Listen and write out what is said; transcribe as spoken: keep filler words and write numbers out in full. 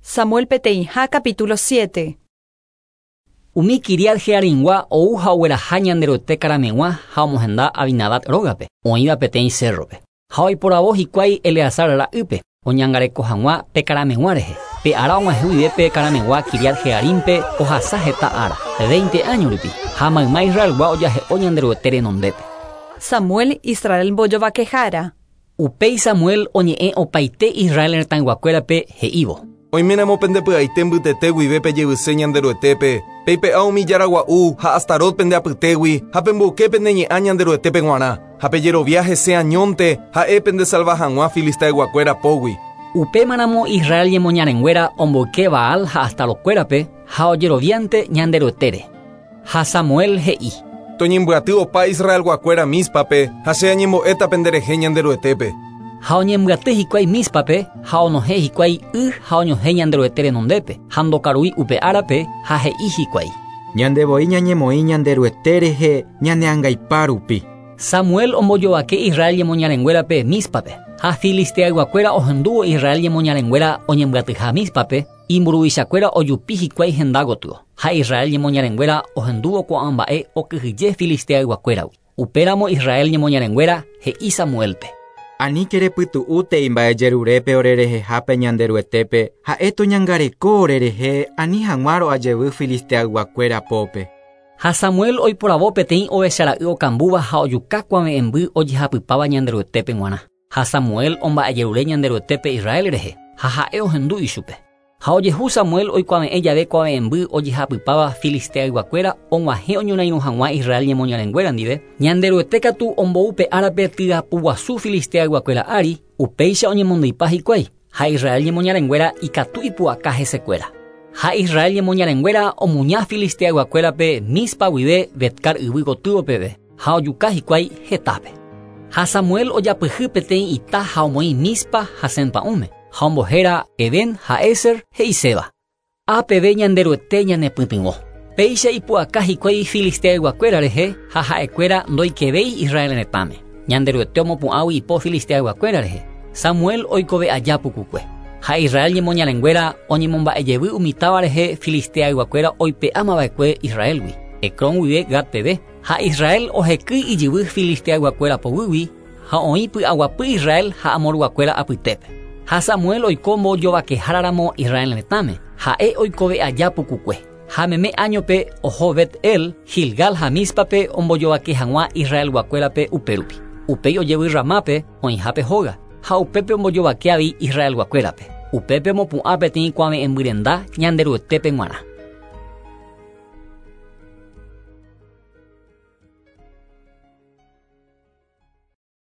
Samuel Peteĩha capítulo siete. Umi Kiriat Jearingua ouha ogueraha ñanderoete karamegua ha omohenda Abinadab rógape, oĩva peteĩ cerrope. Ha oiporavo hikuái Eleazar ra'ýpe, oñangareko hag̃ua pe karamegua rehe. Pe ára og̃uahẽ guive pe karamegua Kiriat Jearimpe ohasa heta ára, veinte años rupi, ha mayma Israelgua ojahe'o ñanderoete renondépe. Samuel Israel mbojovakehára. Upéi Samuel oñe'ẽ opaite Israel retãygua-kuérape he'ívo. Oiménamo pendepy'aite mbytete guive pejeyvyse ñanderoetépe, peipe'a umi Jaragua'u ha Astarot pendeapytégui, ha pembo'uke pendeñe'ã ñanderoetépe g̃uarã, ha pejerovia hese añónte ha'e pendesalva hag̃ua filisteaiguakuéra pógui. Upémaramo Israel ñemoñarenguéra omboyke Baal ha Astarotkuérape ha ojeroviánte ñanderoetére. Ha Samuel he'i: Toñembyatý opa Israelguakuéra Mízpape ha che añembo'éta penderehe ñanderoetépe. Ha oñembyatý hikuái Mízpape ha onohẽ hikuái y ha oñohẽ ñanderoete renondépe ha ndokarúi upe árape ha he'i hikuái: Ñandevoi ñañemoĩ ñanderoete rehe ñaneangaipa rupi. Samuel ombojovake Israel ñemoñarenguérape Mízpape ha filisteaiguakuéra ohendúvo Israel ñemoñarenguéra oñembyatyha Mízpape imburuvichakuéra ojupi hikuái henda gotyo ha Israel ñemoñarenguéra ohendúvo ko'ã mba'e okyhyje filisteaiguakuéragui. Upéramo Israel ñemoñarenguéra he'i Samuelpe: Aníke repytu'útei mba'ejerurépe orerehehápe ñanderoetépe ha'e toñangareko orerehe ani hag̃uárõ ajevy filisteaiguakuéra pópe. Ha Samuel oiporavo peteĩ ovechara'y okambúva ha ojukákuame emby ojehapypáva ñanderoetépe g̃uarã. Ha Samuel omba'ejerure ñanderoetépe Israel rehe ha ha'e ohendu ichupe. Ha ojehu Samuel oikuaame'ẽ jave kuave emby ojehapypáva filisteaiguakuéra og̃uahẽ oñorairõ hag̃ua Israel ñemoñarenguéra ndive, ñanderoete katu omboupe árape tyapuguasu filisteaiguakuéra ári, upéicha oñemondýipa hikuái, ha Israel ñemoñarenguéra ikatu ipu'aka hesekuéra. Ha Israel ñemoñarenguéra omuña filisteaiguakuérape Mizpa guive Betkar yvy gotývopeve ha ojuka hikuái hetápe. Ha Samuel ojapyhy peteĩ ita ha omoĩ Mizpa hasẽpa'ũme ha ombohéra Eben ha Ezer he'iséva. Apeve ñanderoete ñanepytyvõ. Péicha ipu'aka hikuái filisteaiguakuéra rehe ha ha'ekuéra ndoikevéi Israel retãme. Ñanderoete omopu'ãgui ipo filisteaiguakuéra rehe. Samuel oikove aja pukukue. Ha Israel ñemoñarenguéra oñemomba'ejevy umitáva rehe filisteaiguakuéra oipe'ãmava'ekue Israelgui. Ekrón guive Gat peve. Ha Israel ohekýi ijyvy filisteaiguakuéra poguýgui ha oĩ py'aguapy Israel ha amorguakuéra apytépe. Ha Samuel oiko mbojovakeháraramo Israel retãme, ha'e oikove aja pukukue. Ha meme añope oho Bet-El, Gilgal ha Mízpape ombojovake hag̃ua Israelguakuérape upérupi. Upéi ojevy Ramápe oĩhápe hóga, ha upépe ombojovake avei Israelguakuérape. Upépe omopu'ã peteĩ kuave embyrenda ñanderoetépe g̃uarã.